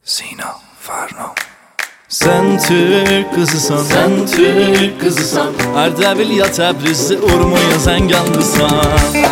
Sina Farno. Sen Türk kızısan, sen Türk kızısan, Ardabil ya Təbriz, Urmuya Zənganlısan.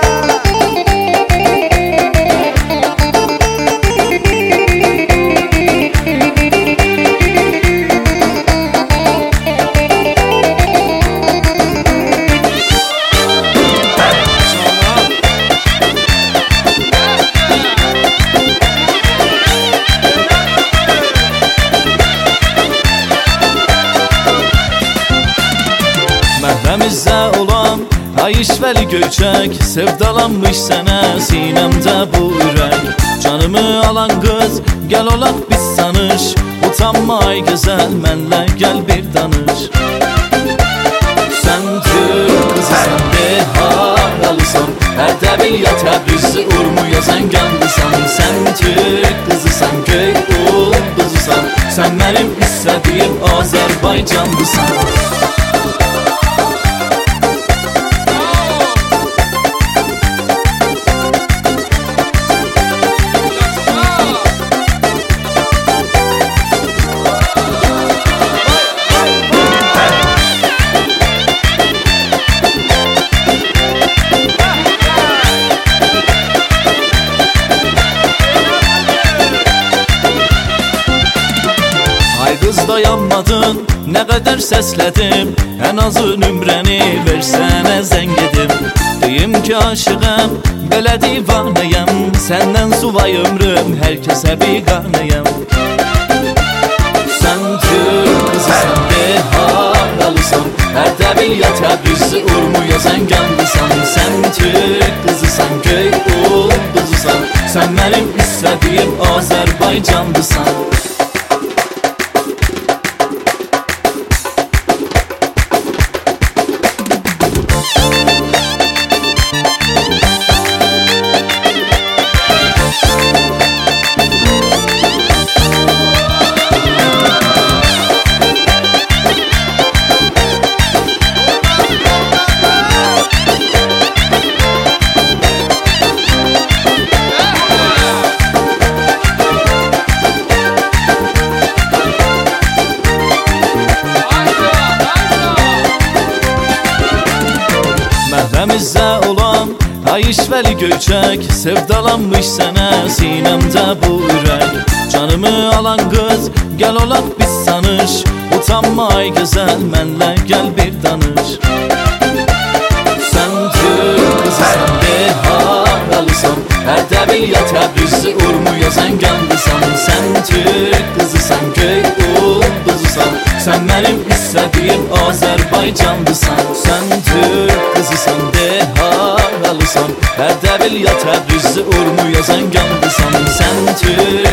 Məhrəmizdə olan ay işvəli göyçək, sevdalanmış sənə sinəmdə bu ürək. Canımı alan qız, gəl olaq biz sanış, utanma ay gözəl, mənlə gəl bir danış. Sən Türk qızısan, haralısan, Ərdəbil ya Təbriz, Urmuya Zənganlısan. Sən Türk qızısan, göy ulduzusan, sən mənim istədiyim Azərbaycanlısan. Qız dayanmadın, nə qədər səslədim, ən azı nömrəni versənə zəng edim. Deyim ki aşığım, belə divanəyəm, səndən suvay ömrüm, hər kəsə biqanəyəm. Sən Türk qızısan, haralısan, Ərdəbil ya Təbriz, Urmuya Zənganlısan. Sən Türk qızısan, göy ulduzusan, sən mənim istədiyim Azərbaycanlısan. Məhrəmizdə olan ay işvəli göyçək, sevdalanmış sənə sinəmdə bu ürək. Canımı alan qız, gəl olaq biz sanış, utanma ay gözəl, mənlə gəl bir danış. Sən Türk qızısan, haralısan, Ərdəbil ya Təbriz, Urmuya Zənganlısan. Sən Türk qızısan, göy ulduzusan, sən mənim istədiyim Azərbaycanlısan. Sən Türk qızısan, haralısan, Ərdəbil ya Təbriz, Urmuya Zənganlısan. Sən Türk